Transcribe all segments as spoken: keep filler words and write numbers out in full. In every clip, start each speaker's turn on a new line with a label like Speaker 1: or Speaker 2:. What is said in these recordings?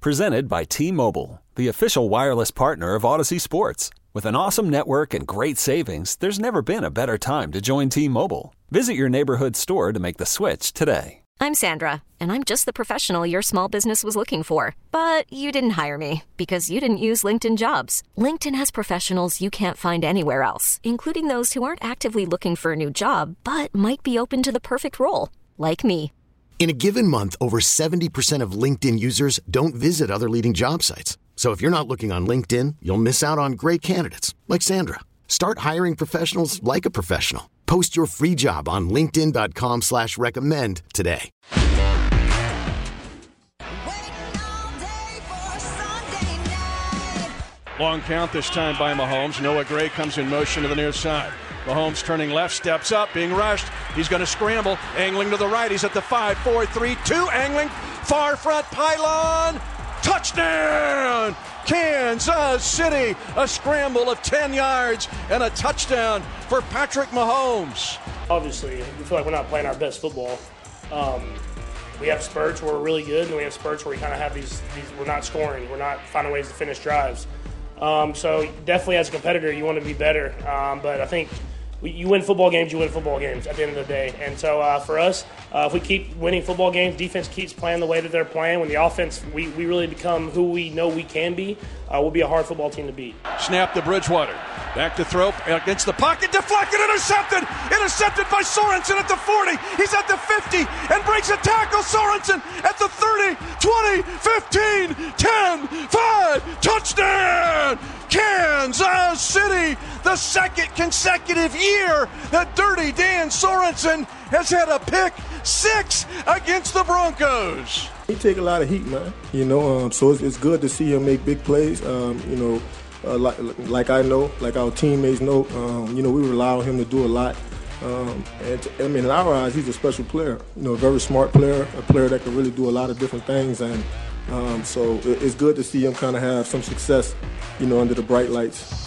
Speaker 1: Presented by T-Mobile, the official wireless partner of Odyssey Sports. With an awesome network and great savings, there's never been a better time to join T-Mobile. Visit your neighborhood store to make the switch today.
Speaker 2: I'm Sandra, and I'm just the professional your small business was looking for. But you didn't hire me because you didn't use LinkedIn Jobs. LinkedIn has professionals you can't find anywhere else, including those who aren't actively looking for a new job, but might be open to the perfect role, like me.
Speaker 3: In a given month, over seventy percent of LinkedIn users don't visit other leading job sites. So if you're not looking on LinkedIn, you'll miss out on great candidates like Sandra. Start hiring professionals like a professional. Post your free job on linkedin dot com slash recommend today.
Speaker 4: Long count this time by Mahomes. Noah Gray comes in motion to the near side. Mahomes turning left, steps up, being rushed. He's going to scramble, angling to the right. He's at the five, four, three, two, angling. Far front pylon. Touchdown! Kansas City. A scramble of ten yards and a touchdown for Patrick Mahomes.
Speaker 5: Obviously, we feel like we're not playing our best football. Um, we have spurts where we're really good, and we have spurts where we kind of have these, these, we're not scoring. We're not finding ways to finish drives. Um, so definitely as a competitor, you want to be better. Um, but I think we, you win football games, you win football games at the end of the day. And so uh, for us, uh, if we keep winning football games, defense keeps playing the way that they're playing, when the offense, we, we really become who we know we can be, uh, we'll be a hard football team to beat.
Speaker 4: Snap to Bridgewater. Back to throw against the pocket. Deflected, intercepted. Intercepted by Sorensen at the forty. He's at the fifty and breaks a tackle. Sorensen at the thirty, twenty, fifteen, ten, five. Touchdown! Kansas City, the second consecutive year that Dirty Dan Sorensen has had a pick six against the Broncos.
Speaker 6: He take a lot of heat, man. You know, um, so it's, it's good to see him make big plays. Um, you know, uh, like, like I know, like our teammates know. Um, you know, we rely on him to do a lot. Um, and to, I mean, in our eyes, he's a special player. You know, a very smart player, a player that can really do a lot of different things. And um, so it, it's good to see him kind of have some success, you know, under the bright lights.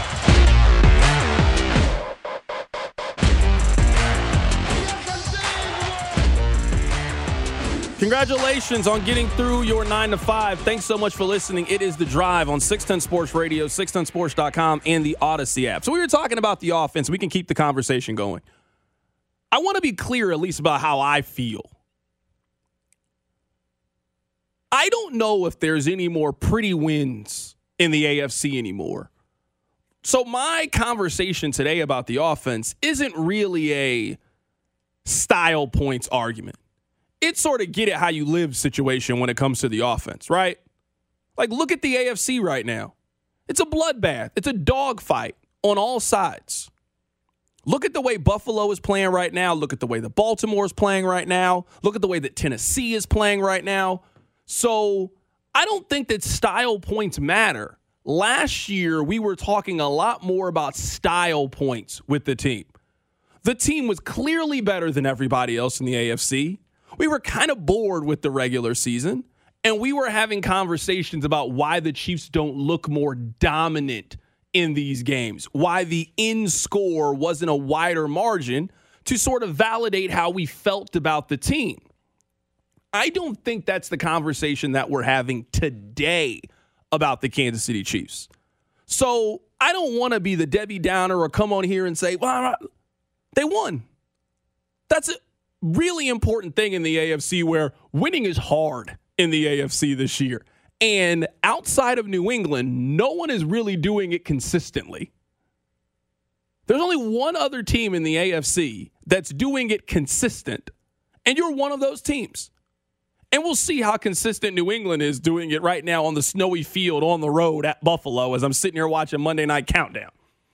Speaker 7: Congratulations on getting through your nine to five. Thanks so much for listening. It is The Drive on six ten Sports Radio, six ten sports dot com, and the Odyssey app. So we were talking about the offense. We can keep the conversation going. I want to be clear at least about how I feel. I don't know if there's any more pretty wins in the A F C anymore. So my conversation today about the offense isn't really a style points argument. It's sort of get it how you live situation when it comes to the offense, right? Like, look at the A F C right now. It's a bloodbath. It's a dogfight on all sides. Look at the way Buffalo is playing right now. Look at the way that Baltimore is playing right now. Look at the way that Tennessee is playing right now. So I don't think that style points matter. Last year, we were talking a lot more about style points with the team. The team was clearly better than everybody else in the A F C. We were kind of bored with the regular season, and we were having conversations about why the Chiefs don't look more dominant in these games, why the end score wasn't a wider margin to sort of validate how we felt about the team. I don't think that's the conversation that we're having today about the Kansas City Chiefs. So I don't want to be the Debbie Downer or come on here and say, well, they won. That's it. Really important thing in the A F C, where winning is hard in the A F C this year. And outside of New England, no one is really doing it consistently. There's only one other team in the A F C that's doing it consistent, and you're one of those teams. And we'll see how consistent New England is doing it right now on the snowy field on the road at Buffalo as I'm sitting here watching Monday Night Countdown.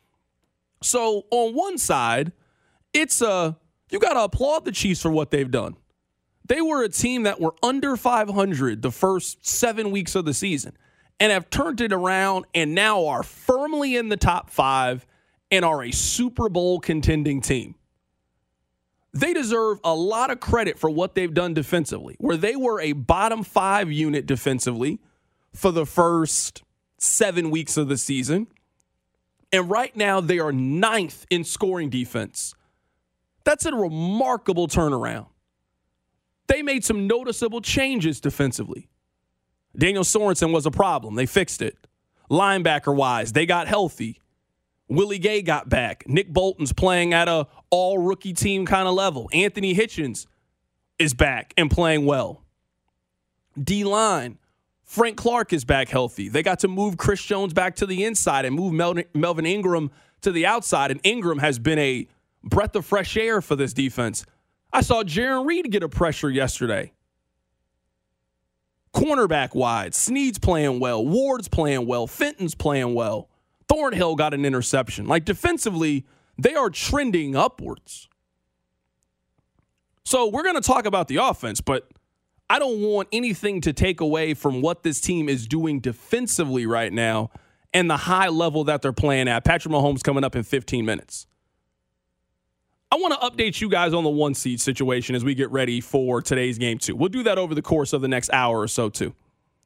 Speaker 7: So on one side, it's a you got to applaud the Chiefs for what they've done. They were a team that were under five hundred the first seven weeks of the season and have turned it around and now are firmly in the top five and are a Super Bowl contending team. They deserve a lot of credit for what they've done defensively, where they were a bottom five unit defensively for the first seven weeks of the season. And right now they are ninth in scoring defense. That's a remarkable turnaround. They made some noticeable changes defensively. Daniel Sorensen was a problem. They fixed it. Linebacker-wise, they got healthy. Willie Gay got back. Nick Bolton's playing at a all-rookie team kind of level. Anthony Hitchens is back and playing well. D-line, Frank Clark is back healthy. They got to move Chris Jones back to the inside and move Mel- Melvin Ingram to the outside, and Ingram has been a breath of fresh air for this defense. I saw Jaron Reed get a pressure yesterday. Cornerback wide, Snead's playing well, Ward's playing well, Fenton's playing well. Thornhill got an interception. Like, defensively, they are trending upwards. So we're going to talk about the offense, but I don't want anything to take away from what this team is doing defensively right now and the high level that they're playing at. Patrick Mahomes coming up in fifteen minutes. I want to update you guys on the one seed situation as we get ready for today's game too. We'll do that over the course of the next hour or so too.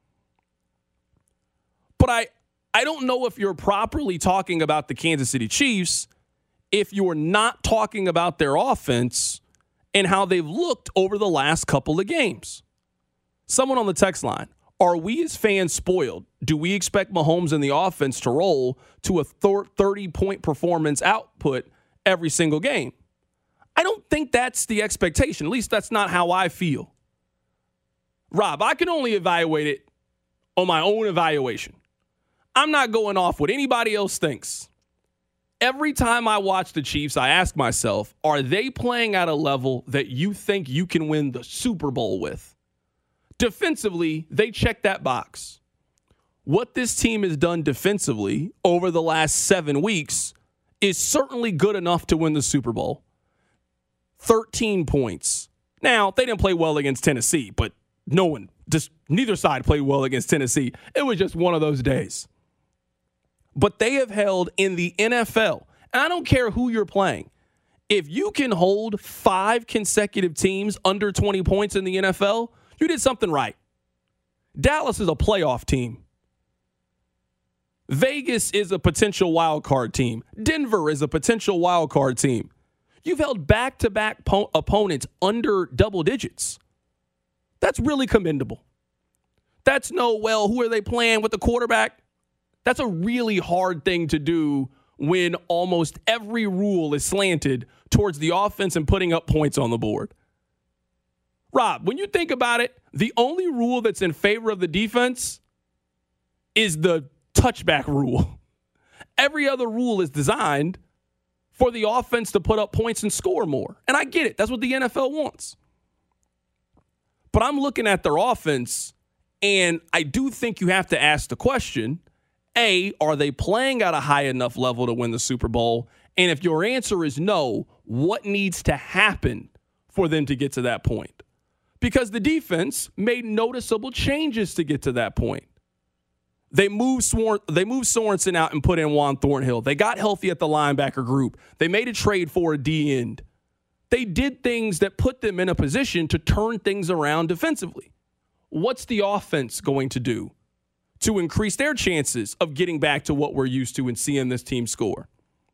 Speaker 7: But I, I don't know if you're properly talking about the Kansas City Chiefs if you're not talking about their offense and how they've looked over the last couple of games. Someone on the text line, are we as fans spoiled? Do we expect Mahomes and the offense to roll to a thirty-point performance output every single game? I don't think that's the expectation. At least that's not how I feel. Rob, I can only evaluate it on my own evaluation. I'm not going off what anybody else thinks. Every time I watch the Chiefs, I ask myself, are they playing at a level that you think you can win the Super Bowl with? Defensively, they check that box. What this team has done defensively over the last seven weeks is certainly good enough to win the Super Bowl. thirteen points. Now, they didn't play well against Tennessee, but no one, just neither side played well against Tennessee. It was just one of those days. But they have held in the N F L, and I don't care who you're playing, if you can hold five consecutive teams under twenty points in the N F L, you did something right. Dallas is a playoff team. Vegas is a potential wild card team. Denver is a potential wild card team. You've held back-to-back po- opponents under double digits. That's really commendable. That's no, well, who are they playing with the quarterback? That's a really hard thing to do when almost every rule is slanted towards the offense and putting up points on the board. Rob, when you think about it, the only rule that's in favor of the defense is the touchback rule. Every other rule is designed for the offense to put up points and score more. And I get it. That's what the N F L wants. But I'm looking at their offense, and I do think you have to ask the question, A, are they playing at a high enough level to win the Super Bowl? And if your answer is no, what needs to happen for them to get to that point? Because the defense made noticeable changes to get to that point. They moved Swor- they moved Sorensen out and put in Juan Thornhill. They got healthy at the linebacker group. They made a trade for a D-end. They did things that put them in a position to turn things around defensively. What's the offense going to do to increase their chances of getting back to what we're used to and seeing this team score?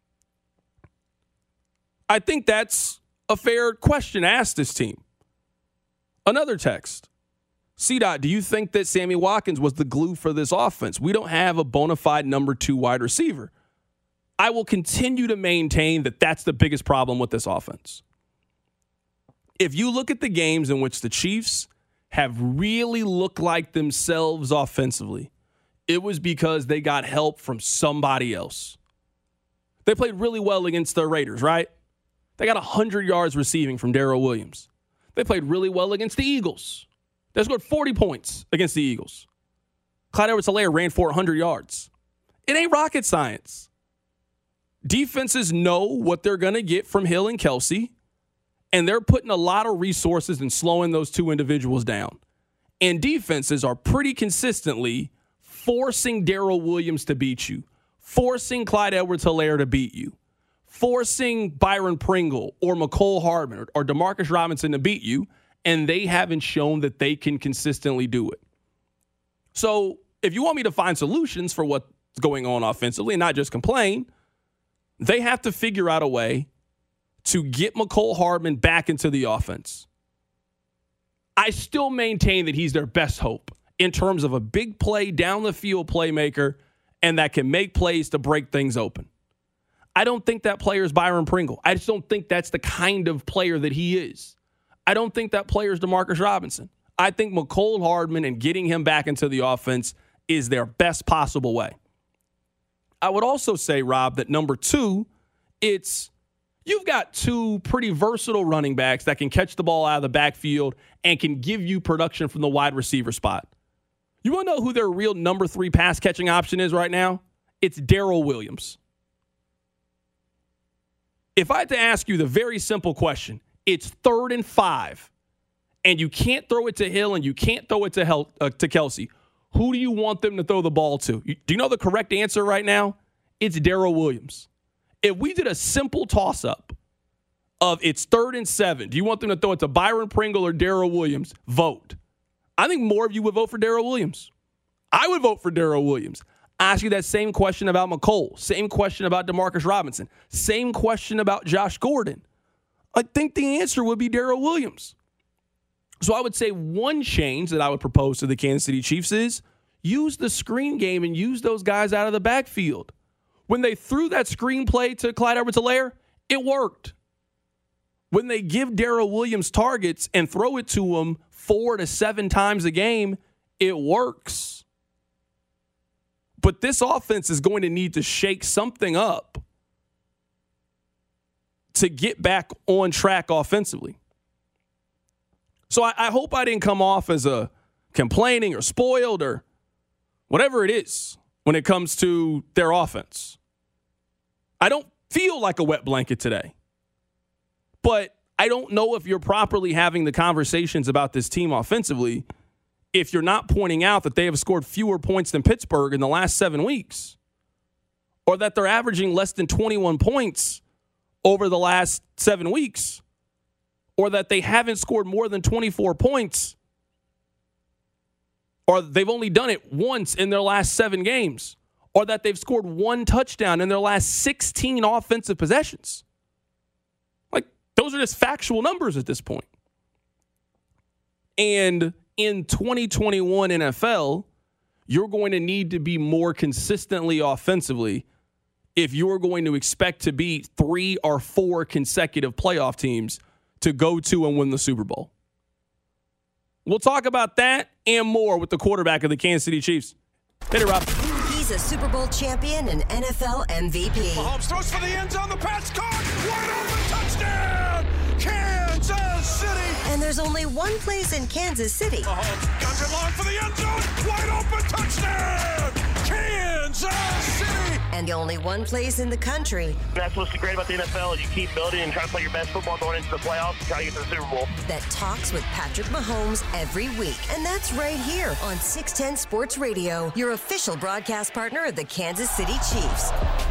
Speaker 7: I think that's a fair question to ask this team. Another text. C-Dot, do you think that Sammy Watkins was the glue for this offense? We don't have a bona fide number two wide receiver. I will continue to maintain that that's the biggest problem with this offense. If you look at the games in which the Chiefs have really looked like themselves offensively, it was because they got help from somebody else. They played really well against the Raiders, right? They got one hundred yards receiving from Darrell Williams. They played really well against the Eagles. They scored forty points against the Eagles. Clyde Edwards-Helaire ran for one hundred yards. It ain't rocket science. Defenses know what they're going to get from Hill and Kelsey, and they're putting a lot of resources in slowing those two individuals down. And defenses are pretty consistently forcing Darrell Williams to beat you, forcing Clyde Edwards-Helaire to beat you, forcing Byron Pringle or McCole Hardman or, or Demarcus Robinson to beat you, and they haven't shown that they can consistently do it. So if you want me to find solutions for what's going on offensively and not just complain, they have to figure out a way to get McCole Hardman back into the offense. I still maintain that he's their best hope. in terms of a big play, down the field playmaker, and that can make plays to break things open. I don't think that player is Byron Pringle. I just don't think that's the kind of player that he is. I don't think that player is Demarcus Robinson. I think Mecole Hardman and getting him back into the offense is their best possible way. I would also say, Rob, that number two, it's you've got two pretty versatile running backs that can catch the ball out of the backfield and can give you production from the wide receiver spot. You want to know who their real number three pass catching option is right now? It's Darrell Williams. If I had to ask you the very simple question, it's third and five, and you can't throw it to Hill and you can't throw it to Hel- uh, to Kelsey. Who do you want them to throw the ball to? You, do you know the correct answer right now? It's Darrell Williams. If we did a simple toss-up of it's third and seven, do you want them to throw it to Byron Pringle or Darrell Williams? Vote. I think more of you would vote for Darrell Williams. I would vote for Darrell Williams. I ask you that same question about Mecole. Same question about Demarcus Robinson. Same question about Josh Gordon. I think the answer would be Darrell Williams. So I would say one change that I would propose to the Kansas City Chiefs is use the screen game and use those guys out of the backfield. When they threw that screen play to Clyde Edwards-Helaire, it worked. When they give Darrell Williams targets and throw it to him four to seven times a game, it works. But this offense is going to need to shake something up to get back on track offensively. So I, I hope I didn't come off as a complaining or spoiled or whatever it is when it comes to their offense. I don't feel like a wet blanket today. But I don't know if you're properly having the conversations about this team offensively if you're not pointing out that they have scored fewer points than Pittsburgh in the last seven weeks, or that they're averaging less than twenty-one points over the last seven weeks, or that they haven't scored more than twenty-four points, or they've only done it once in their last seven games, or that they've scored one touchdown in their last sixteen offensive possessions. Like, those are just factual numbers at this point. And in twenty twenty-one N F L, you're going to need to be more consistently offensively if you're going to expect to beat three or four consecutive playoff teams to go to and win the Super Bowl. We'll talk about that and more with the quarterback of the Kansas City Chiefs. Hit it, Rob.
Speaker 8: He's a Super Bowl champion and N F L M V P.
Speaker 4: Mahomes throws for the end zone. The pass caught. Wide open touchdown. Kansas City.
Speaker 8: And there's only one place in Kansas City.
Speaker 4: Mahomes guns it long for the end zone. Wide open touchdown. Kansas City.
Speaker 8: And the only one place in the country.
Speaker 9: That's what's great about the N F L is you keep building and try to play your best football going into the playoffs and try to get to the Super Bowl.
Speaker 8: That talks with Patrick Mahomes every week. And that's right here on six ten Sports Radio, your official broadcast partner of the Kansas City Chiefs.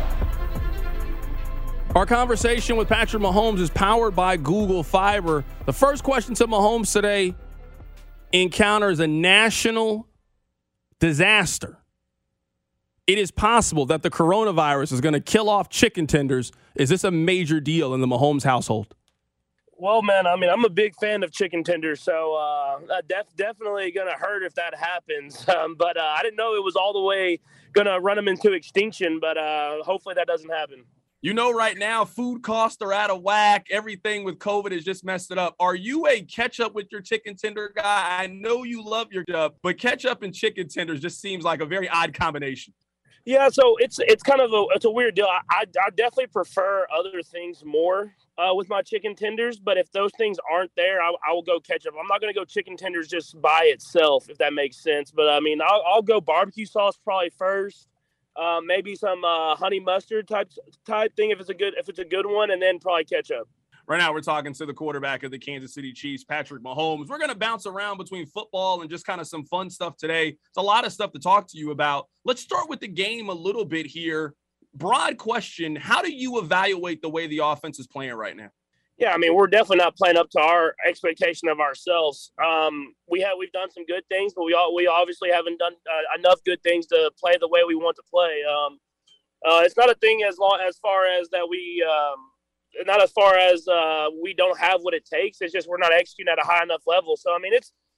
Speaker 7: Our conversation with Patrick Mahomes is powered by Google Fiber. The first question to Mahomes today encounters a national disaster. It is possible that the coronavirus is going to kill off chicken tenders. Is this a major deal in the Mahomes household?
Speaker 5: Well, man, I mean, I'm a big fan of chicken tenders, so uh, def- definitely going to hurt if that happens. Um, but uh, I didn't know it was all the way going to run them into extinction, but uh, hopefully that doesn't happen.
Speaker 7: You know, right now, food costs are out of whack. Everything with COVID has just messed it up. Are you a ketchup with your chicken tender guy? I know you love your stuff, but ketchup and chicken tenders just seems like a very odd combination.
Speaker 5: Yeah, so it's it's kind of a it's a weird deal. I I, I definitely prefer other things more uh, with my chicken tenders, but if those things aren't there, I, I will go ketchup. I'm not going to go chicken tenders just by itself, if that makes sense. But I mean, I'll, I'll go barbecue sauce probably first. Uh, maybe some uh, honey mustard type type thing if it's a good if it's a good one, and then probably ketchup.
Speaker 7: Right now, we're talking to the quarterback of the Kansas City Chiefs, Patrick Mahomes. We're going to bounce around between football and just kind of some fun stuff today. It's a lot of stuff to talk to you about. Let's start with the game a little bit here. Broad question: how do you evaluate the way the offense is playing right now?
Speaker 5: Yeah, I mean, we're definitely not playing up to our expectation of ourselves. Um, we have we've done some good things, but we all, we obviously haven't done uh, enough good things to play the way we want to play. Um, uh, it's not a thing as long as far as that we, um, not as far as uh, we don't have what it takes. It's just we're not executing at a high enough level. So I mean, it's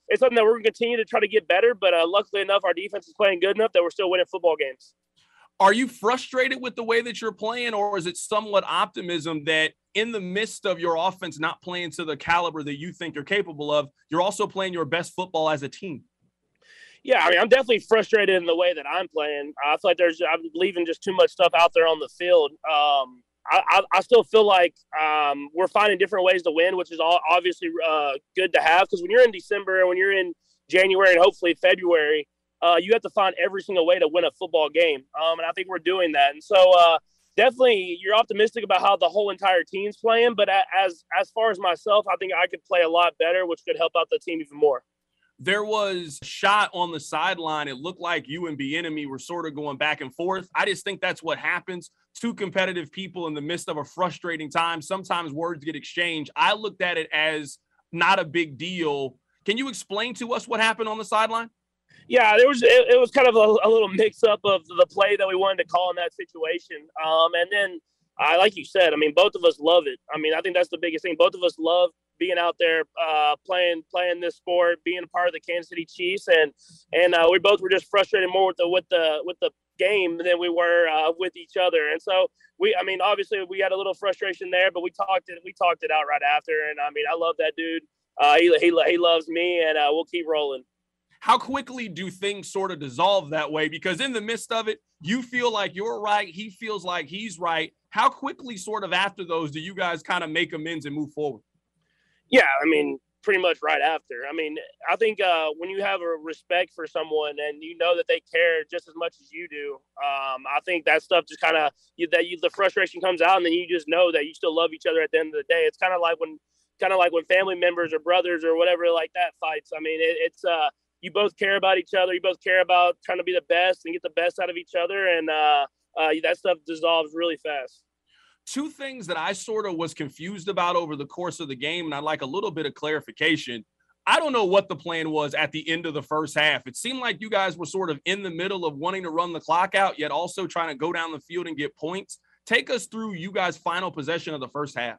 Speaker 5: it's something that we're going to continue to try to get better. But uh, luckily enough, our defense is playing good enough that we're still winning football games.
Speaker 7: Are you frustrated with the way that you're playing, or is it somewhat optimism that in the midst of your offense not playing to the caliber that you think you're capable of, you're also playing your best football as a team?
Speaker 5: Yeah, I mean, I'm definitely frustrated in the way that I'm playing. I feel like there's, I'm leaving just too much stuff out there on the field. Um, I, I, I still feel like um, we're finding different ways to win, which is all obviously uh, good to have. Because when you're in December and when you're in January and hopefully February, uh, you have to find every single way to win a football game. Um, and I think we're doing that. And so uh, definitely you're optimistic about how the whole entire team's playing. But as as far as myself, I think I could play a lot better, which could help out the team even more.
Speaker 7: There was a shot on the sideline. It looked like you and Bieniemy were sort of going back and forth. I just think that's what happens. Two competitive people in the midst of a frustrating time. Sometimes words get exchanged. I looked at it as not a big deal. Can you explain to us what happened on the sideline?
Speaker 5: Yeah, there was. It, it was kind of a, a little mix-up of the play that we wanted to call in that situation. Um, and then, uh, like you said, I mean, both of us love it. I mean, I think that's the biggest thing. Both of us love being out there, uh, playing playing this sport, being a part of the Kansas City Chiefs, and and uh, we both were just frustrated more with the with the with the game than we were uh, with each other. And so we, I mean, obviously we had a little frustration there, but we talked it we talked it out right after. And I mean, I love that dude. Uh, he he he loves me, and uh, we'll keep rolling.
Speaker 7: How quickly do things sort of dissolve that way? Because in the midst of it, you feel like you're right. He feels like he's right. How quickly sort of after those do you guys kind of make amends and move forward?
Speaker 5: Yeah, I mean, pretty much right after. I mean, I think uh, when you have a respect for someone and you know that they care just as much as you do, um, I think that stuff just kind of that you, the frustration comes out, and then you just know that you still love each other at the end of the day. It's kind of like when, kind of like when family members or brothers or whatever like that fights. I mean, it, it's uh, you both care about each other. You both care about trying to be the best and get the best out of each other, and uh, uh, that stuff dissolves really fast.
Speaker 7: Two things that I sort of was confused about over the course of the game, and I'd like a little bit of clarification. I don't know what the plan was at the end of the first half. It seemed like you guys were sort of in the middle of wanting to run the clock out, yet also trying to go down the field and get points. Take us through you guys' final possession of the first half.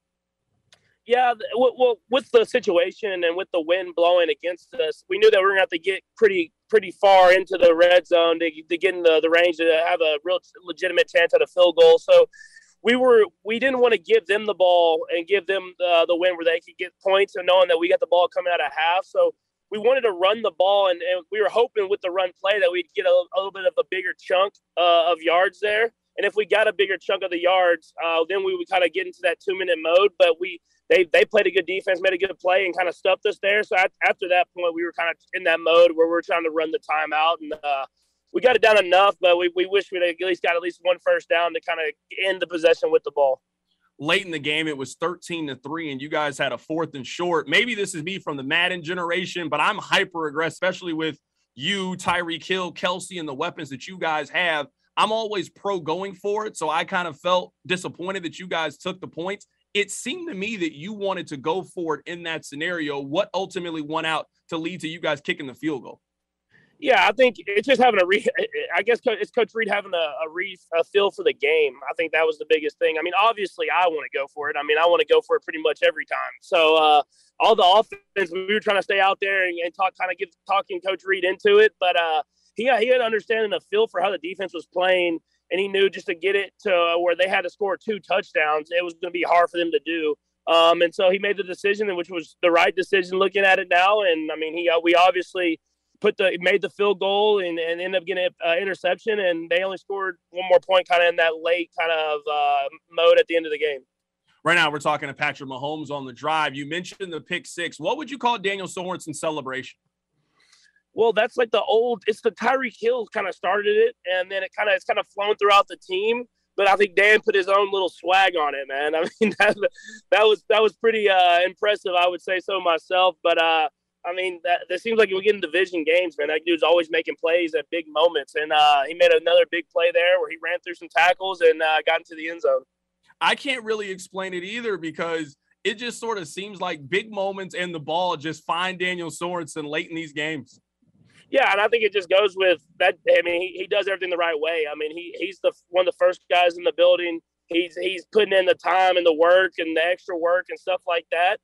Speaker 5: Yeah, well, with the situation and with the wind blowing against us, we knew that we were going to have to get pretty pretty far into the red zone to, to get in the, the range to have a real legitimate chance at a field goal. So we were we didn't want to give them the ball and give them the, the win where they could get points, and knowing that we got the ball coming out of half. So we wanted to run the ball, and, and we were hoping with the run play that we'd get a, a little bit of a bigger chunk uh, of yards there. And if we got a bigger chunk of the yards, uh, then we would kind of get into that two-minute mode. But we they they played a good defense, made a good play, and kind of stuffed us there. So at, after that point, we were kind of in that mode where we we're trying to run the timeout. And uh, we got it down enough, but we, we wish we'd at least got at least one first down to kind of end the possession with the ball.
Speaker 7: Late in the game, it was thirteen to three, and you guys had a fourth and short. Maybe this is me from the Madden generation, but I'm hyper-aggressive, especially with you, Tyreek Hill, Kelsey, and the weapons that you guys have. I'm always pro going for it, so I kind of felt disappointed that you guys took the points. It seemed to me that you wanted to go for it in that scenario. What ultimately won out to lead to you guys kicking the field goal?
Speaker 5: Yeah, I think it's just having a re – I guess it's Coach Reed having a, a, re, a feel for the game. I think that was the biggest thing. I mean, obviously I want to go for it. I mean, I want to go for it pretty much every time. So uh, all the offense, we were trying to stay out there and, and talk, kind of give talking Coach Reed into it. But uh, he, he had understanding a feel for how the defense was playing, and he knew just to get it to uh, where they had to score two touchdowns, it was going to be hard for them to do. Um, and so he made the decision, which was the right decision looking at it now. And, I mean, he uh, we obviously – Put the made the field goal and, and ended up getting an uh, interception, and they only scored one more point kind of in that late kind of uh, mode at the end of the game.
Speaker 7: Right now we're talking to Patrick Mahomes on the drive. You mentioned the pick six. What would you call Daniel Sorensen's celebration?
Speaker 5: Well, that's like the old – it's the Tyreek Hill kind of started it, and then it kind of it's kind of flown throughout the team. But I think Dan put his own little swag on it, man. I mean, that, that was that was pretty uh, impressive, I would say so myself. But uh, – I mean, that, that seems like we get in division games, man. That dude's always making plays at big moments. And uh, he made another big play there where he ran through some tackles and uh, got into the end zone.
Speaker 7: I can't really explain it either because it just sort of seems like big moments and the ball just find Daniel Sorensen late in these games.
Speaker 5: Yeah, and I think it just goes with that. I mean, he, he does everything the right way. I mean, he he's the one of the first guys in the building. He's he's putting in the time and the work and the extra work and stuff like that.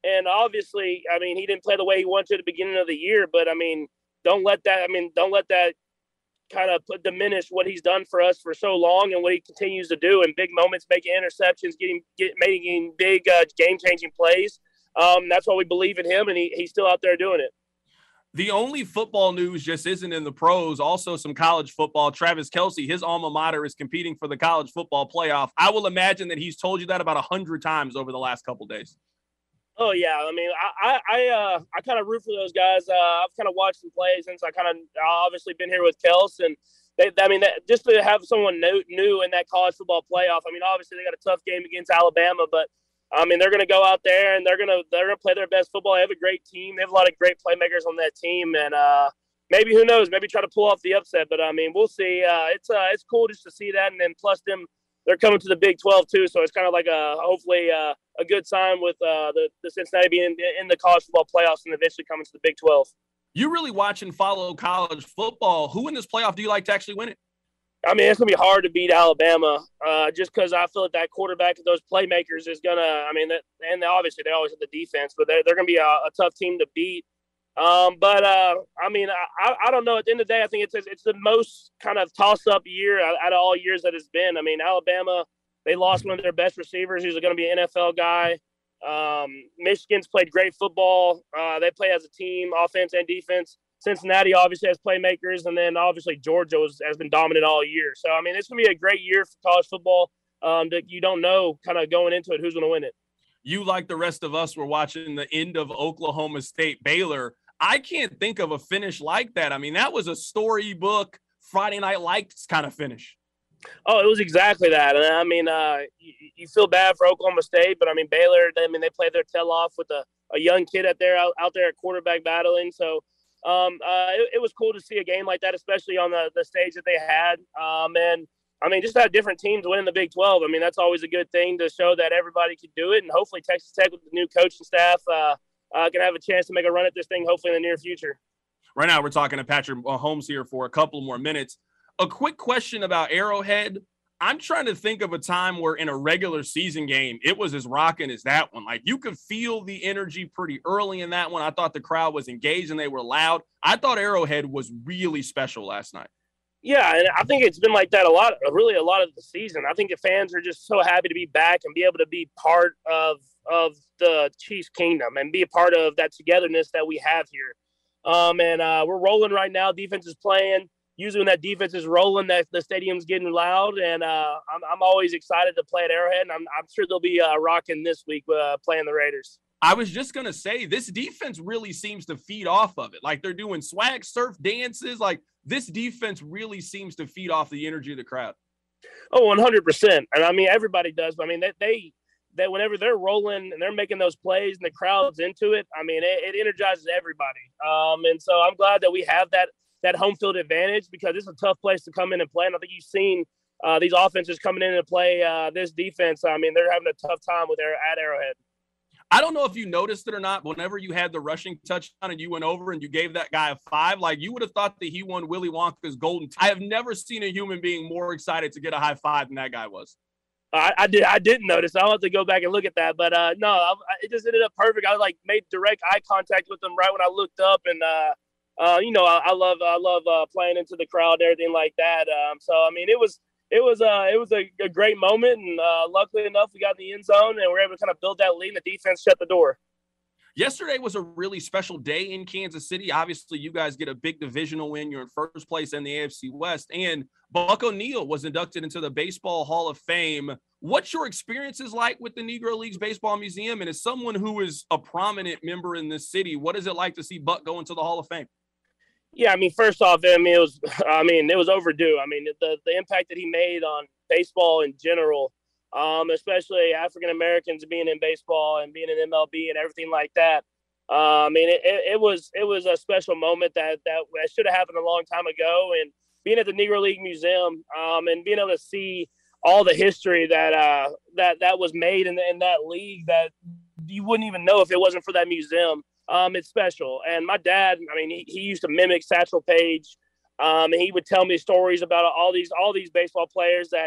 Speaker 5: And obviously, I mean, he didn't play the way he wanted to at the beginning of the year, but I mean, don't let that, I mean, don't let that kind of put diminish what he's done for us for so long and what he continues to do in big moments, making interceptions, getting, get, making big uh, game-changing plays. Um, that's why we believe in him, and he, he's still out there doing it.
Speaker 7: The only football news just isn't in the pros. Also some college football. Travis Kelce, his alma mater, is competing for the college football playoff. I will imagine that he's told you that about a hundred times over the last couple of days.
Speaker 5: Oh yeah, I mean, I I uh, I kind of root for those guys. Uh, I've kind of watched them play since I kind of obviously been here with Kels, and they, I mean, that, just to have someone new, new in that college football playoff. I mean, obviously they got a tough game against Alabama, but I mean, they're going to go out there and they're going to they're going to play their best football. They have a great team. They have a lot of great playmakers on that team, and uh, maybe who knows? Maybe try to pull off the upset. But I mean, we'll see. Uh, it's uh, it's cool just to see that, and then plus them, they're coming to the Big twelve too, so it's kind of like a hopefully uh, a good sign with uh, the the Cincinnati being in the college football playoffs and eventually coming to the Big twelve.
Speaker 7: You really watch and follow college football. Who in this playoff do you like to actually win it?
Speaker 5: I mean, it's going to be hard to beat Alabama uh, just because I feel like that quarterback and those playmakers is going to – I mean, that, and obviously they always have the defense, but they're, they're going to be a, a tough team to beat. Um, but, uh, I mean, I, I don't know. At the end of the day, I think it's it's the most kind of toss-up year out of all years that it's been. I mean, Alabama, they lost one of their best receivers who's going to be an N F L guy. Um, Michigan's played great football. Uh, they play as a team, offense and defense. Cincinnati obviously has playmakers, and then obviously Georgia was, has been dominant all year. So, I mean, it's going to be a great year for college football um, that you don't know kind of going into it who's going to win it.
Speaker 7: You, like the rest of us, were watching the end of Oklahoma State Baylor. I can't think of a finish like that. I mean, that was a storybook Friday Night Lights kind of finish.
Speaker 5: Oh, it was exactly that. And I mean, uh, you, you feel bad for Oklahoma State, but I mean, Baylor, I mean, they played their tail off with a, a young kid out there, out, out there at quarterback battling. So, Um, uh, it, it was cool to see a game like that, especially on the, the stage that they had. Um, and, I mean, just have different teams winning the Big twelve. I mean, that's always a good thing to show that everybody can do it. And hopefully Texas Tech with the new coaching staff uh, uh, can have a chance to make a run at this thing, hopefully in the near future.
Speaker 7: Right now we're talking to Patrick Mahomes here for a couple more minutes. A quick question about Arrowhead. I'm trying to think of a time where in a regular season game, it was as rocking as that one. Like, you could feel the energy pretty early in that one. I thought the crowd was engaged and they were loud. I thought Arrowhead was really special last night.
Speaker 5: Yeah, and I think it's been like that a lot, really a lot of the season. I think the fans are just so happy to be back and be able to be part of of the Chiefs Kingdom and be a part of that togetherness that we have here. Um, and uh, we're rolling right now. Defense is playing. Usually when that defense is rolling, that the stadium's getting loud, and uh, I'm, I'm always excited to play at Arrowhead, and I'm, I'm sure they'll be uh, rocking this week uh, playing the Raiders.
Speaker 7: I was just going to say, this defense really seems to feed off of it. Like, they're doing swag surf dances. Like, this defense really seems to feed off the energy of the crowd.
Speaker 5: Oh, one hundred percent. And I mean, everybody does. But I mean, they, they, they, whenever they're rolling and they're making those plays and the crowd's into it, I mean, it, it energizes everybody. Um, and so I'm glad that we have that, that home field advantage, because it's a tough place to come in and play. And I think you've seen uh, these offenses coming in and play uh, this defense. I mean, they're having a tough time with their at Arrowhead.
Speaker 7: I don't know if you noticed it or not, but whenever you had the rushing touchdown and you went over and you gave that guy a five, like, you would have thought that he won Willy Wonka's golden. I have never seen a human being more excited to get a high five than that guy was.
Speaker 5: I, I did. I didn't notice. I'll have to go back and look at that. But uh, no, I, it just ended up perfect. I like made direct eye contact with him right when I looked up, and uh, uh, you know, I, I love, I love uh, playing into the crowd, and everything like that. Um, so I mean, it was, it was, uh, it was a, a great moment, and uh, luckily enough, we got in the end zone, and we were able to kind of build that lead, and the defense shut the door.
Speaker 7: Yesterday was a really special day in Kansas City. Obviously, you guys get a big divisional win. You're in first place in the A F C West. And Buck O'Neil was inducted into the Baseball Hall of Fame. What's your experiences like with the Negro Leagues Baseball Museum? And as someone who is a prominent member in this city, what is it like to see Buck go into the Hall of Fame?
Speaker 5: Yeah, I mean, first off, I mean, it was, I mean, it was overdue. I mean, the, the impact that he made on baseball in general, Um, especially African-Americans being in baseball and being in M L B and everything like that. Uh, I mean, it, it, it was it was a special moment that, that should have happened a long time ago. And being at the Negro League Museum um, and being able to see all the history that uh, that that was made in, in that league that you wouldn't even know if it wasn't for that museum. Um, it's special. And my dad, I mean, he, he used to mimic Satchel Paige, um, and he would tell me stories about all these all these baseball players that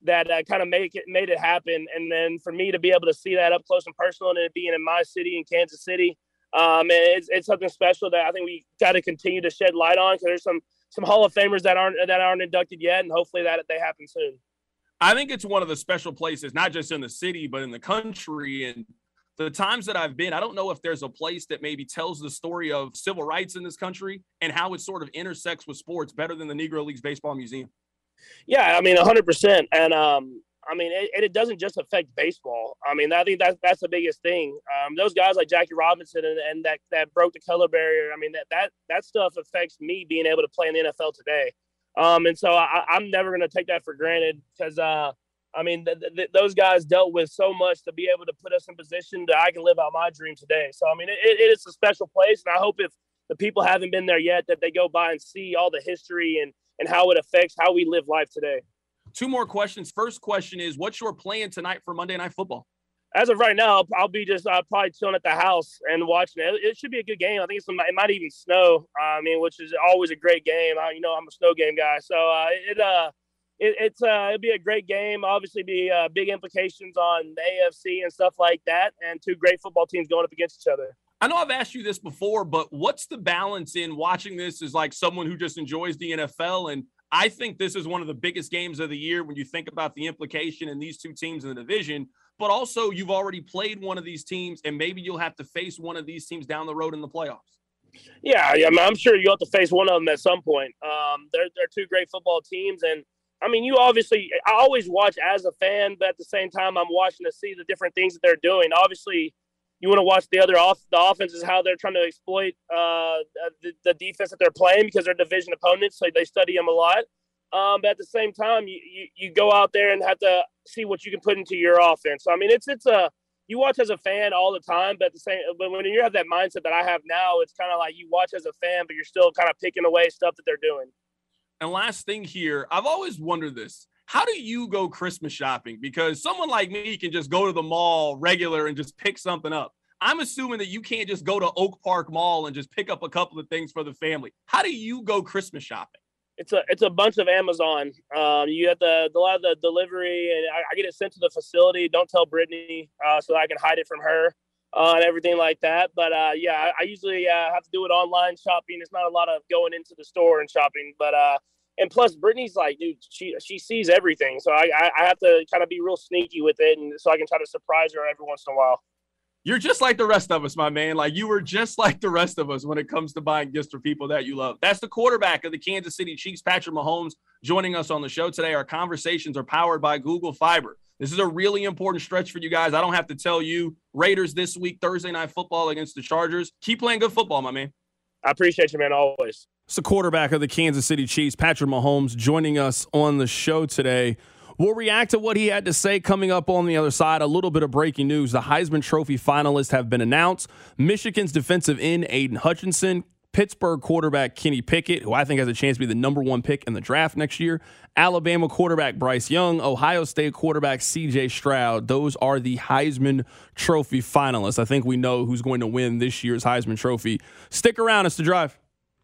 Speaker 5: that uh, kind of make it made it happen. And then for me to be able to see that up close and personal, and it being in my city in Kansas City, um, it's, it's something special that I think we got to continue to shed light on, because there's some some Hall of Famers that aren't that aren't inducted yet, and hopefully that they happen soon.
Speaker 7: I think it's one of the special places, not just in the city, but in the country. And the times that I've been, I don't know if there's a place that maybe tells the story of civil rights in this country and how it sort of intersects with sports better than the Negro Leagues Baseball Museum.
Speaker 5: Yeah, I mean, one hundred percent. And, um, I mean, it, it doesn't just affect baseball. I mean, I think that's, that's the biggest thing. Um, those guys like Jackie Robinson and, and that, that broke the color barrier, I mean, that, that that stuff affects me being able to play in the N F L today. Um, and so I, I'm never going to take that for granted, because, uh, I mean, th- th- those guys dealt with so much to be able to put us in position that I can live out my dream today. So, I mean, it, it is a special place, and I hope if the people haven't been there yet, that they go by and see all the history and and how it affects how we live life today.
Speaker 7: Two more questions. First question is, what's your plan tonight for Monday Night Football?
Speaker 5: As of right now, I'll, I'll be just uh, probably chilling at the house and watching it. It should be a good game. I think it's, it might even snow. I mean, which is always a great game. I, you know, I'm a snow game guy, so uh, it uh, it, it's uh, it'd be a great game. Obviously, be uh, big implications on the A F C and stuff like that, and two great football teams going up against each other.
Speaker 7: I know I've asked you this before, but what's the balance in watching this as like someone who just enjoys the N F L? And I think this is one of the biggest games of the year when you think about the implication in these two teams in the division, but also you've already played one of these teams, and maybe you'll have to face one of these teams down the road in the playoffs.
Speaker 5: Yeah, I mean, I'm sure you'll have to face one of them at some point. Um, they're, they're two great football teams, and I mean, you obviously, I always watch as a fan, but at the same time, I'm watching to see the different things that they're doing. Obviously, you want to watch the other off the offenses, how they're trying to exploit uh, the, the defense that they're playing, because they're division opponents, so they study them a lot. Um, but at the same time, you, you you go out there and have to see what you can put into your offense. So, I mean, it's it's a you watch as a fan all the time, but at the same, but when you have that mindset that I have now, it's kind of like you watch as a fan, but you're still kind of picking away stuff that they're doing.
Speaker 7: And last thing here, I've always wondered this. How do you go Christmas shopping? Because someone like me can just go to the mall regular and just pick something up. I'm assuming that you can't just go to Oak Park Mall and just pick up a couple of things for the family. How do you go Christmas shopping?
Speaker 5: It's a it's a bunch of Amazon. Um, you have the the lot of the delivery, and I, I get it sent to the facility. Don't tell Brittany, uh, so I can hide it from her uh, and everything like that. But uh, yeah, I, I usually uh, have to do it online shopping. It's not a lot of going into the store and shopping, but uh, and plus Brittany's like, dude, she she sees everything, so I I have to kind of be real sneaky with it, and so I can try to surprise her every once in a while.
Speaker 7: You're just like the rest of us, my man. Like, you were just like the rest of us when it comes to buying gifts for people that you love. That's the quarterback of the Kansas City Chiefs, Patrick Mahomes, joining us on the show today. Our conversations are powered by Google Fiber. This is a really important stretch for you guys. I don't have to tell you. Raiders this week, Thursday Night Football against the Chargers. Keep playing good football, my man.
Speaker 5: I appreciate you, man, always.
Speaker 7: It's the quarterback of the Kansas City Chiefs, Patrick Mahomes, joining us on the show today. We'll react to what he had to say coming up on the other side. A little bit of breaking news. The Heisman Trophy finalists have been announced. Michigan's defensive end, Aiden Hutchinson. Pittsburgh quarterback, Kenny Pickett, who I think has a chance to be the number one pick in the draft next year. Alabama quarterback, Bryce Young. Ohio State quarterback, C J Stroud. Those are the Heisman Trophy finalists. I think we know who's going to win this year's Heisman Trophy. Stick around. It's The Drive.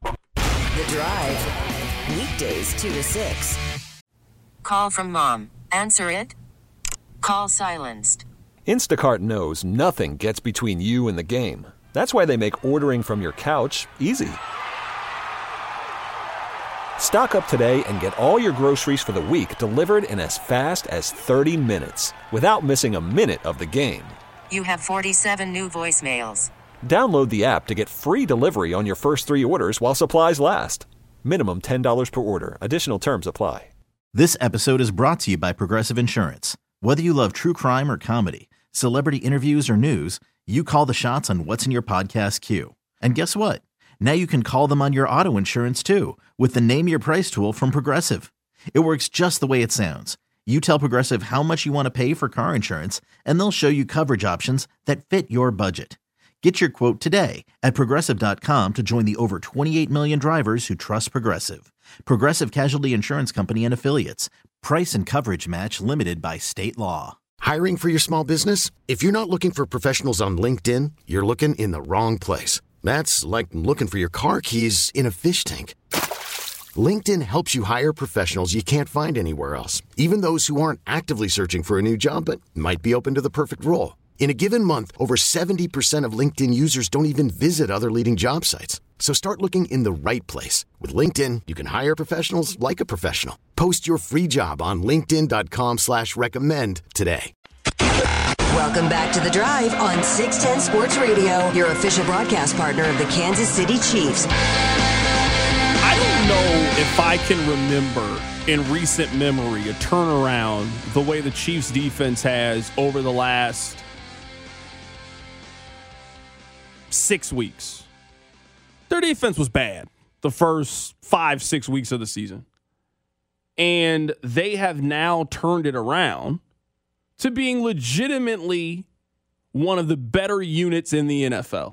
Speaker 8: The Drive. Weekdays two to six.
Speaker 10: Call from mom. Answer it. Call silenced.
Speaker 1: Instacart knows nothing gets between you and the game. That's why they make ordering from your couch easy. Stock up today and get all your groceries for the week delivered in as fast as thirty minutes without missing a minute of the game.
Speaker 10: You have forty-seven new voicemails.
Speaker 1: Download the app to get free delivery on your first three orders while supplies last. Minimum ten dollars per order. Additional terms apply.
Speaker 11: This episode is brought to you by Progressive Insurance. Whether you love true crime or comedy, celebrity interviews or news, you call the shots on what's in your podcast queue. And guess what? Now you can call them on your auto insurance too with the Name Your Price tool from Progressive. It works just the way it sounds. You tell Progressive how much you want to pay for car insurance, and they'll show you coverage options that fit your budget. Get your quote today at Progressive dot com to join the over twenty-eight million drivers who trust Progressive. Progressive Casualty Insurance Company and Affiliates. Price and coverage match limited by state law.
Speaker 3: Hiring for your small business? If you're not looking for professionals on LinkedIn, you're looking in the wrong place. That's like looking for your car keys in a fish tank. LinkedIn helps you hire professionals you can't find anywhere else, even those who aren't actively searching for a new job but might be open to the perfect role. In a given month, over seventy percent of LinkedIn users don't even visit other leading job sites. So start looking in the right place. With LinkedIn, you can hire professionals like a professional. Post your free job on linkedin.com slash recommend today.
Speaker 8: Welcome back to The Drive on six ten Sports Radio, your official broadcast partner of the Kansas City Chiefs.
Speaker 7: I don't know if I can remember in recent memory a turnaround the way the Chiefs defense has over the last six weeks. Their defense was bad the first five, six weeks of the season. And they have now turned it around to being legitimately one of the better units in the N F L.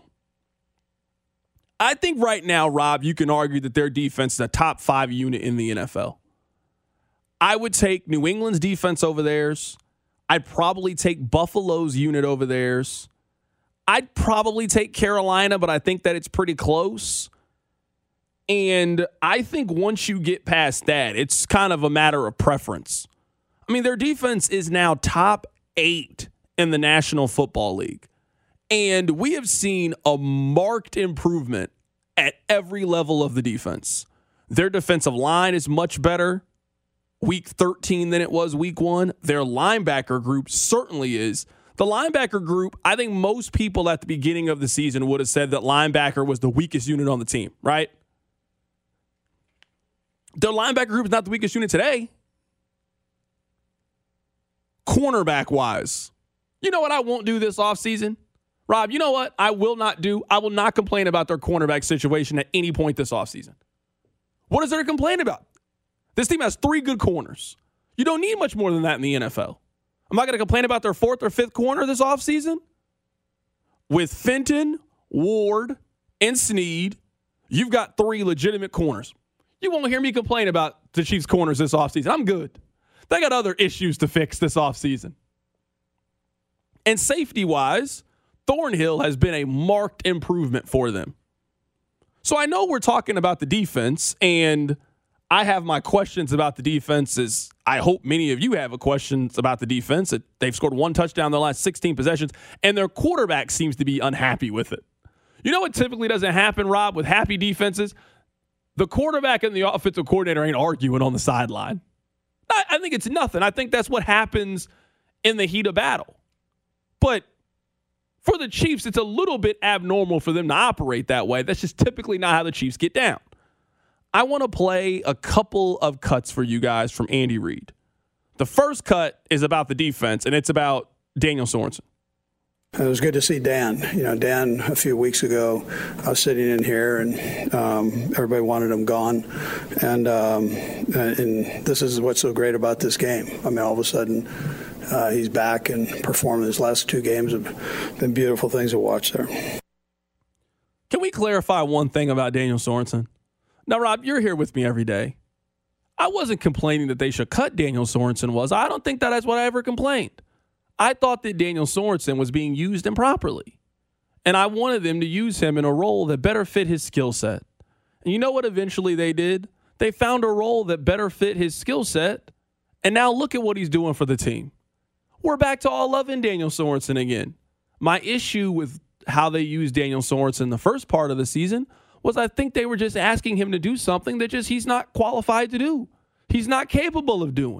Speaker 7: I think right now, Rob, you can argue that their defense is a top five unit in the N F L. I would take New England's defense over theirs. I'd probably take Buffalo's unit over theirs. I'd probably take Carolina, but I think that it's pretty close. And I think once you get past that, it's kind of a matter of preference. I mean, their defense is now top eight in the National Football League. And we have seen a marked improvement at every level of the defense. Their defensive line is much better week thirteen than it was week one. Their linebacker group certainly is. The linebacker group, I think most people at the beginning of the season would have said that linebacker was the weakest unit on the team, right? Their linebacker group is not the weakest unit today. Cornerback-wise, you know what I won't do this offseason? Rob, you know what I will not do? I will not complain about their cornerback situation at any point this offseason. What is there to complain about? This team has three good corners. You don't need much more than that in the N F L. Am I going to complain about their fourth or fifth corner this offseason? With Fenton, Ward, and Snead, you've got three legitimate corners. You won't hear me complain about the Chiefs' corners this offseason. I'm good. They got other issues to fix this offseason. And safety-wise, Thornhill has been a marked improvement for them. So I know we're talking about the defense, and I have my questions about the defense, as I hope many of you have a questions about the defense. They've scored one touchdown in their last sixteen possessions, and their quarterback seems to be unhappy with it. You know what typically doesn't happen, Rob, with happy defenses? The quarterback and the offensive coordinator ain't arguing on the sideline. I, I think it's nothing. I think that's what happens in the heat of battle. But for the Chiefs, it's a little bit abnormal for them to operate that way. That's just typically not how the Chiefs get down. I want to play a couple of cuts for you guys from Andy Reid. The first cut is about the defense, and it's about Daniel Sorensen.
Speaker 12: It was good to see Dan. You know, Dan, a few weeks ago, I was sitting in here, and um, everybody wanted him gone. And, um, and this is what's so great about this game. I mean, all of a sudden, uh, he's back and performing. His last two games have been beautiful things to watch there.
Speaker 7: Can we clarify one thing about Daniel Sorensen? Now, Rob, you're here with me every day. I wasn't complaining that they should cut Daniel Sorensen, was I? I don't think that is what I ever complained. I thought that Daniel Sorensen was being used improperly, and I wanted them to use him in a role that better fit his skill set. And you know what eventually they did? They found a role that better fit his skill set, and now look at what he's doing for the team. We're back to all loving Daniel Sorensen again. My issue with how they used Daniel Sorensen the first part of the season was I think they were just asking him to do something that just he's not qualified to do. He's not capable of doing.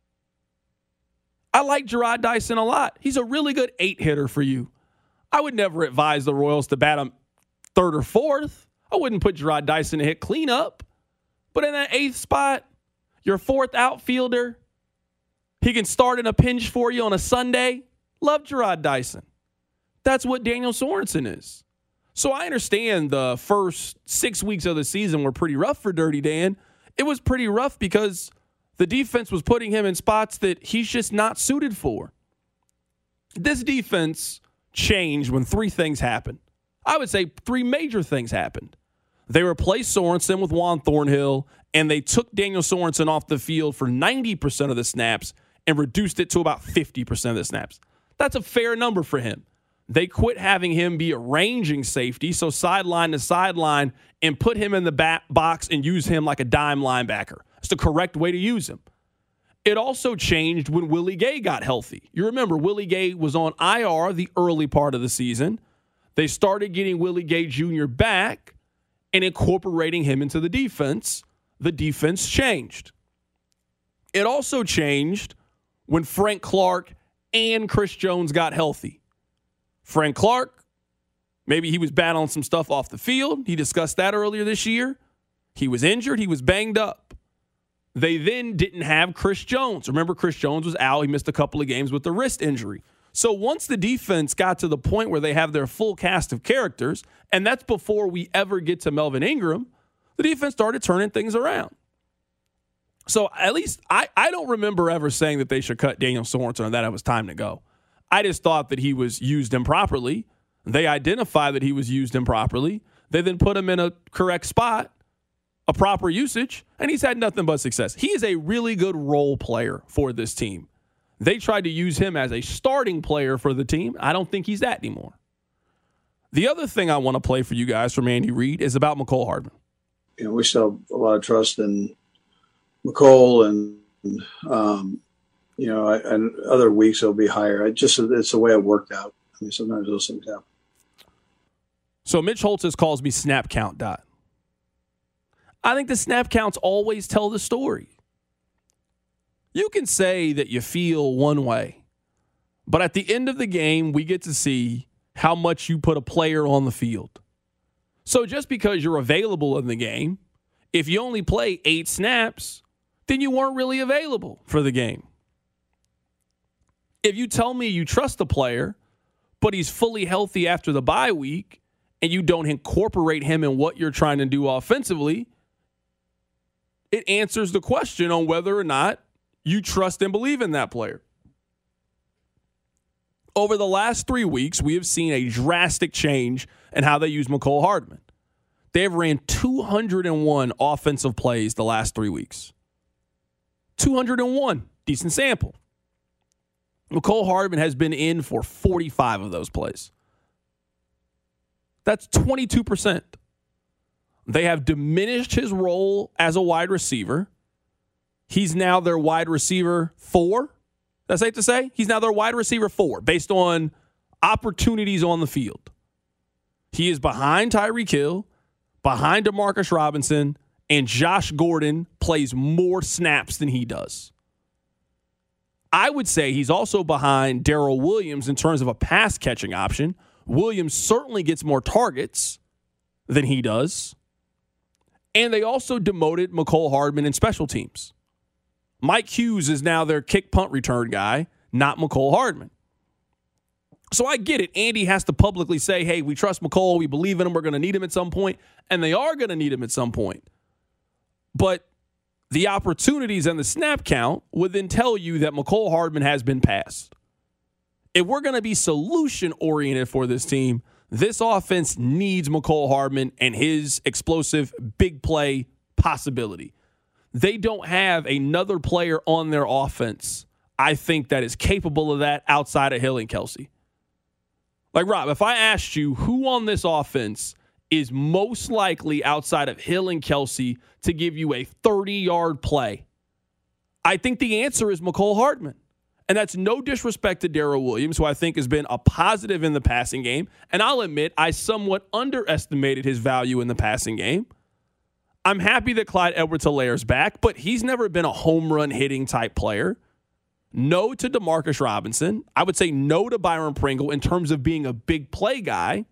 Speaker 7: I like Gerard Dyson a lot. He's a really good eight hitter for you. I would never advise the Royals to bat him third or fourth. I wouldn't put Gerard Dyson to hit cleanup. But in that eighth spot, your fourth outfielder, he can start in a pinch for you on a Sunday. Love Gerard Dyson. That's what Daniel Sorensen is. So I understand the first six weeks of the season were pretty rough for Dirty Dan. It was pretty rough because the defense was putting him in spots that he's just not suited for. This defense changed when three things happened. I would say three major things happened. They replaced Sorensen with Juan Thornhill, and they took Daniel Sorensen off the field for ninety percent of the snaps and reduced it to about fifty percent of the snaps. That's a fair number for him. They quit having him be a ranging safety, so sideline to sideline, and put him in the back box and use him like a dime linebacker. It's the correct way to use him. It also changed when Willie Gay got healthy. You remember, Willie Gay was on I R the early part of the season. They started getting Willie Gay Junior back and incorporating him into the defense. The defense changed. It also changed when Frank Clark and Chris Jones got healthy. Frank Clark, maybe he was battling some stuff off the field. He discussed that earlier this year. He was injured. He was banged up. They then didn't have Chris Jones. Remember, Chris Jones was out. He missed a couple of games with the wrist injury. So once the defense got to the point where they have their full cast of characters, and that's before we ever get to Melvin Ingram, the defense started turning things around. So at least I, I don't remember ever saying that they should cut Daniel Sorensen or that it was time to go. I just thought that he was used improperly. They identified that he was used improperly. They then put him in a correct spot, a proper usage, and he's had nothing but success. He is a really good role player for this team. They tried to use him as a starting player for the team. I don't think he's that anymore. The other thing I want to play for you guys from Andy Reid is about Mecole Hardman.
Speaker 13: You know, we still have a lot of trust in Mecole, and um, you know, I, and other weeks it'll be higher. I just it's the way it worked out. I mean, sometimes those things happen.
Speaker 7: So Mitch Holthus calls me snap count dot. I think the snap counts always tell the story. You can say that you feel one way, but at the end of the game, we get to see how much you put a player on the field. So just because you're available in the game, if you only play eight snaps, then you weren't really available for the game. If you tell me you trust the player, but he's fully healthy after the bye week, and you don't incorporate him in what you're trying to do offensively, it answers the question on whether or not you trust and believe in that player. Over the last three weeks, we have seen a drastic change in how they use Mecole Hardman. They have ran two hundred one offensive plays the last three weeks. two hundred one, decent sample. Mecole Hardman has been in for forty-five of those plays. That's twenty-two percent. They have diminished his role as a wide receiver. He's now their wide receiver four. That's safe to say. He's now their wide receiver four based on opportunities on the field. He is behind Tyreek Hill, behind DeMarcus Robinson, and Josh Gordon plays more snaps than he does. I would say he's also behind Darrell Williams in terms of a pass-catching option. Williams certainly gets more targets than he does. And they also demoted Mecole Hardman in special teams. Mike Hughes is now their kick punt return guy, not Mecole Hardman. So I get it. Andy has to publicly say, hey, we trust Mecole, we believe in him, we're going to need him at some point, and they are going to need him at some point. But the opportunities and the snap count would then tell you that Mecole Hardman has been passed. If we're going to be solution-oriented for this team, this offense needs Mecole Hardman and his explosive big play possibility. They don't have another player on their offense, I think, that is capable of that outside of Hill and Kelsey. Like, Rob, if I asked you who on this offense is most likely outside of Hill and Kelsey to give you a thirty-yard play, I think the answer is Mecole Hardman. And that's no disrespect to Darrell Williams, who I think has been a positive in the passing game. And I'll admit, I somewhat underestimated his value in the passing game. I'm happy that Clyde Edwards-Hilaire's back, but he's never been a home run hitting type player. No to DeMarcus Robinson. I would say no to Byron Pringle in terms of being a big play guy.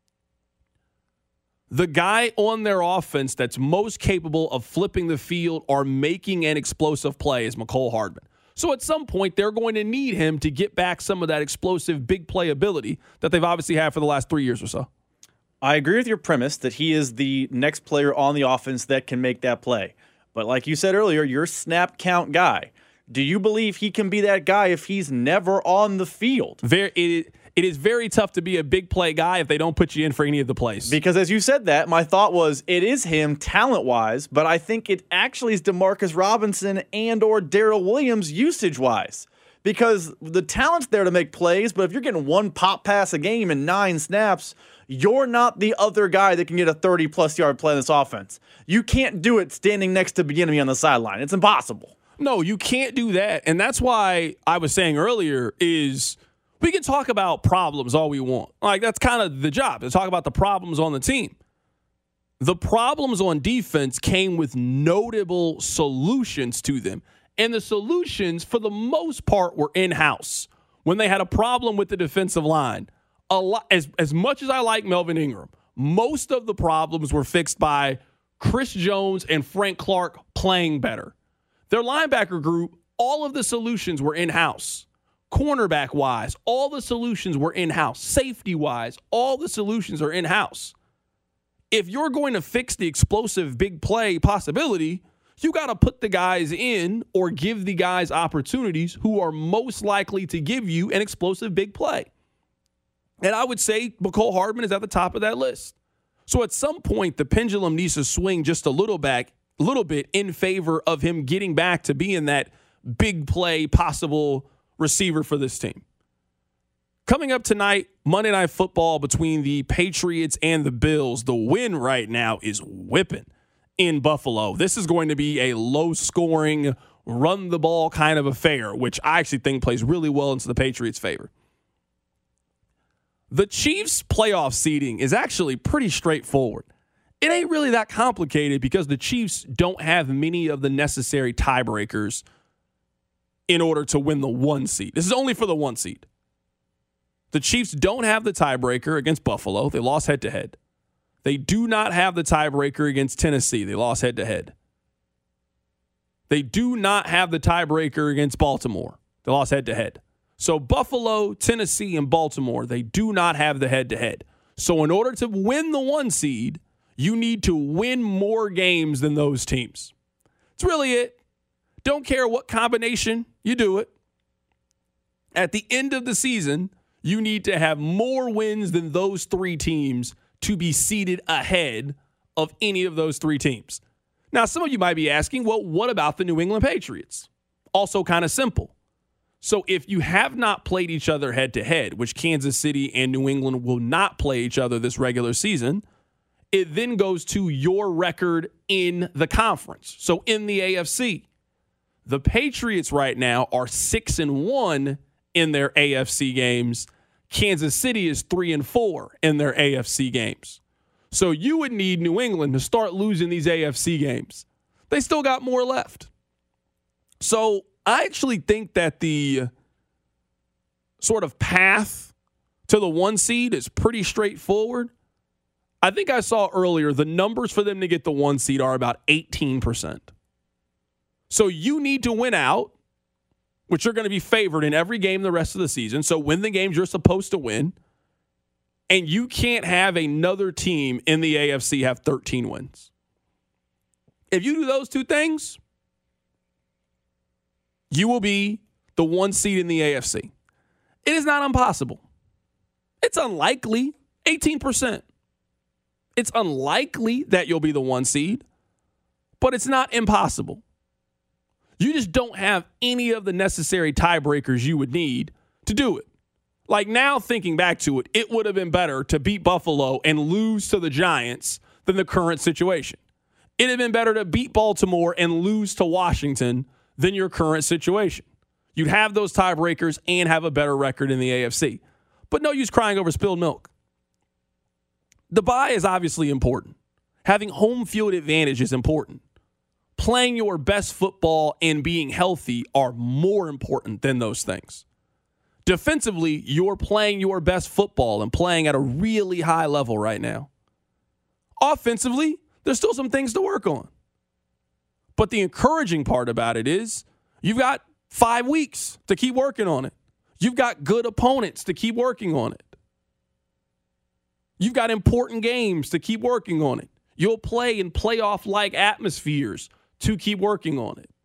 Speaker 7: The guy on their offense that's most capable of flipping the field or making an explosive play is Mecole Hardman. So at some point, they're going to need him to get back some of that explosive big play ability that they've obviously had for the last three years or so.
Speaker 14: I agree with your premise that he is the next player on the offense that can make that play. But like you said earlier, you're a snap count guy. Do you believe he can be that guy if he's never on the field?
Speaker 7: Very, it, it is very tough to be a big play guy if they don't put you in for any of the plays.
Speaker 14: Because as you said that, my thought was it is him talent-wise, but I think it actually is DeMarcus Robinson and or Darrell Williams usage-wise. because the talent's there to make plays, but if you're getting one pop pass a game and nine snaps, you're not the other guy that can get a thirty-plus yard play in this offense. You can't do it standing next to Bieniemy on the sideline. It's impossible.
Speaker 7: No, you can't do that. And that's why I was saying earlier is we can talk about problems all we want. Like, that's kind of the job, to talk about the problems on the team. The problems on defense came with notable solutions to them. And the solutions, for the most part, were in-house. When they had a problem with the defensive line, a lot, as, as much as I like Melvin Ingram, most of the problems were fixed by Chris Jones and Frank Clark playing better. Their linebacker group, all of the solutions were in-house. Cornerback-wise, all the solutions were in-house. Safety-wise, all the solutions are in-house. If you're going to fix the explosive big play possibility, you got to put the guys in or give the guys opportunities who are most likely to give you an explosive big play. And I would say Mecole Hardman is at the top of that list. So at some point, the pendulum needs to swing just a little back, a little bit in favor of him getting back to being that big play possible receiver for this team. Coming up tonight, Monday Night Football between the Patriots and the Bills. The win right now is whipping in Buffalo. This is going to be a low-scoring, run-the-ball kind of affair, which I actually think plays really well into the Patriots' favor. The Chiefs' playoff seeding is actually pretty straightforward. It ain't really that complicated because the Chiefs don't have many of the necessary tiebreakers in order to win the one seed. This is only for the one seed. The Chiefs don't have the tiebreaker against Buffalo. They lost head-to-head. They do not have the tiebreaker against Tennessee. They lost head-to-head. They do not have the tiebreaker against Baltimore. They lost head-to-head. So Buffalo, Tennessee, and Baltimore, they do not have the head-to-head. So in order to win the one seed, you need to win more games than those teams. That's really it. Don't care what combination you do it. At the end of the season, you need to have more wins than those three teams to be seated ahead of any of those three teams. Now, some of you might be asking, well, what about the New England Patriots? Also kind of simple. So if you have not played each other head-to-head, which Kansas City and New England will not play each other this regular season, it then goes to your record in the conference. So in the A F C, the Patriots right now are six and one in their A F C games. Kansas City is three and four in their A F C games. So you would need New England to start losing these A F C games. They still got more left. So I actually think that the sort of path to the one seed is pretty straightforward. I think I saw earlier the numbers for them to get the one seed are about eighteen percent. So you need to win out, which you're going to be favored in every game the rest of the season. So win the games you're supposed to win. And you can't have another team in the A F C have thirteen wins. If you do those two things, you will be the one seed in the A F C. It is not impossible. It's unlikely, eighteen percent. It's unlikely that you'll be the one seed, but it's not impossible. You just don't have any of the necessary tiebreakers you would need to do it. Like now thinking back to it, it would have been better to beat Buffalo and lose to the Giants than the current situation. It would have been better to beat Baltimore and lose to Washington than your current situation. You'd have those tiebreakers and have a better record in the A F C. But no use crying over spilled milk. The bye is obviously important. Having home field advantage is important. Playing your best football and being healthy are more important than those things. Defensively, you're playing your best football and playing at a really high level right now. Offensively, there's still some things to work on. But the encouraging part about it is you've got five weeks to keep working on it. You've got good opponents to keep working on it. You've got important games to keep working on it. You'll play in playoff-like atmospheres to keep working on it.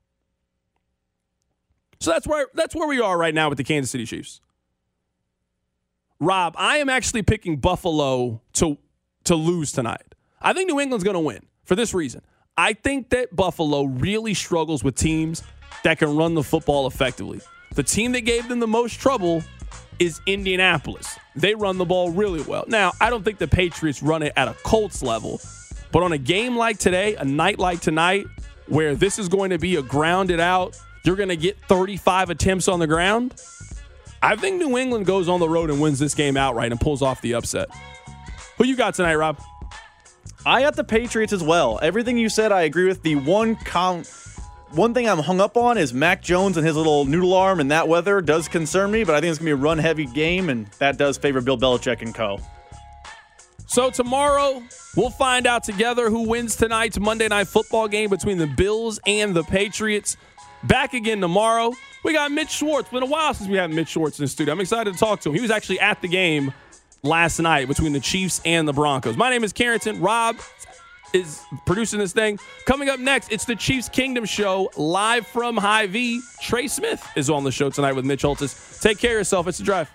Speaker 7: So that's where that's where we are right now with the Kansas City Chiefs. Rob, I am actually picking Buffalo to, to lose tonight. I think New England's going to win for this reason. I think that Buffalo really struggles with teams that can run the football effectively. The team that gave them the most trouble is Indianapolis. They run the ball really well. Now, I don't think the Patriots run it at a Colts level, but on a game like today, a night like tonight, where this is going to be a grounded out, you're going to get thirty-five attempts on the ground, I think New England goes on the road and wins this game outright and pulls off the upset. Who you got tonight, Rob?
Speaker 14: I got the Patriots as well. Everything you said, I agree with. The one count, one thing I'm hung up on is Mac Jones and his little noodle arm, and that weather does concern me, but I think it's going to be a run-heavy game, and that does favor Bill Belichick and co.
Speaker 7: So tomorrow, we'll find out together who wins tonight's Monday Night Football game between the Bills and the Patriots. Back again tomorrow. We got Mitch Schwartz. It's been a while since we had Mitch Schwartz in the studio. I'm excited to talk to him. He was actually at the game last night between the Chiefs and the Broncos. My name is Carrington. Rob is producing this thing. Coming up next, it's the Chiefs Kingdom Show live from Hy-Vee. Trey Smith is on the show tonight with Mitch Holthus. Take care of yourself. It's The Drive.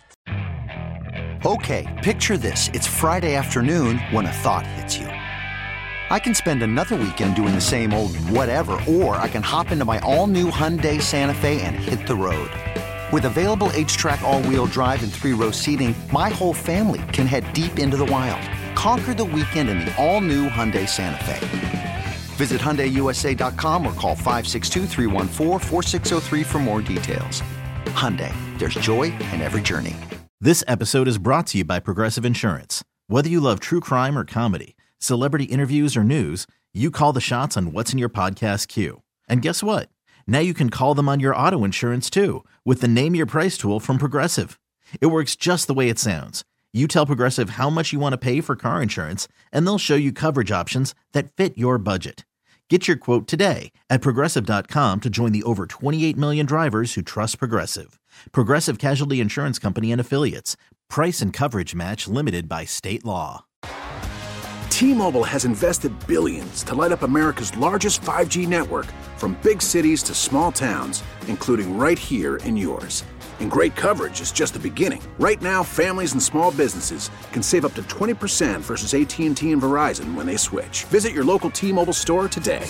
Speaker 15: Okay, picture this. It's Friday afternoon when a thought hits you. I can spend another weekend doing the same old whatever, or I can hop into my all-new Hyundai Santa Fe and hit the road. With available H-Track all-wheel drive and three-row seating, my whole family can head deep into the wild. Conquer the weekend in the all-new Hyundai Santa Fe. Visit Hyundai U S A dot com or call five six two, three one four, four six zero three for more details. Hyundai, there's joy in every journey.
Speaker 11: This episode is brought to you by Progressive Insurance. Whether you love true crime or comedy, celebrity interviews or news, you call the shots on what's in your podcast queue. And guess what? Now you can call them on your auto insurance too with the Name Your Price tool from Progressive. It works just the way it sounds. You tell Progressive how much you want to pay for car insurance, and they'll show you coverage options that fit your budget. Get your quote today at Progressive dot com to join the over twenty-eight million drivers who trust Progressive. Progressive Casualty Insurance Company and Affiliates. Price and coverage match limited by state law.
Speaker 16: T-Mobile has invested billions to light up America's largest five G network, from big cities to small towns, including right here in yours. And great coverage is just the beginning. Right now, families and small businesses can save up to twenty percent versus A T and T and Verizon when they switch. Visit your local T-Mobile store today.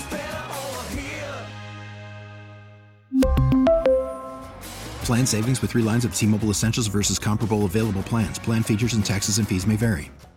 Speaker 17: Plan savings with three lines of T-Mobile Essentials versus comparable available plans. Plan features and taxes and fees may vary.